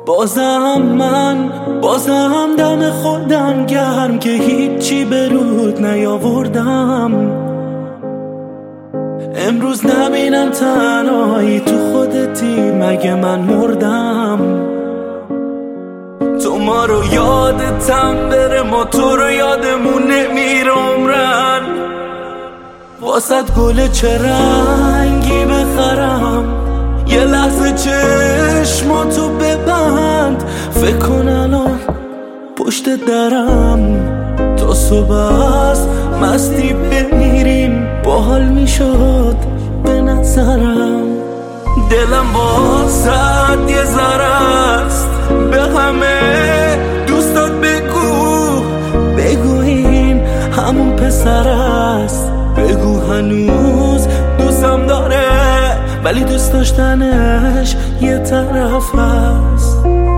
بازم دم خودم گرم که هیچی به رود نیاوردم. امروز نبینم تنهایی تو خودتی، مگه من مردم؟ تو ما رو یادتم بره، ما تو رو یادمون نمیره عمرن. واسد گل چه رنگی بخرم، یه لحظه چشماتو ببند، فکر کن الان پشت درم تا صبح است مستی بمیریم، باحال میشد به نظرم. دلم واسد یه ذره است، به همه دوستات بگو این همون پسر است. بگو هنوز دوستم داره، ولی دوست داشتنش یه طرف است.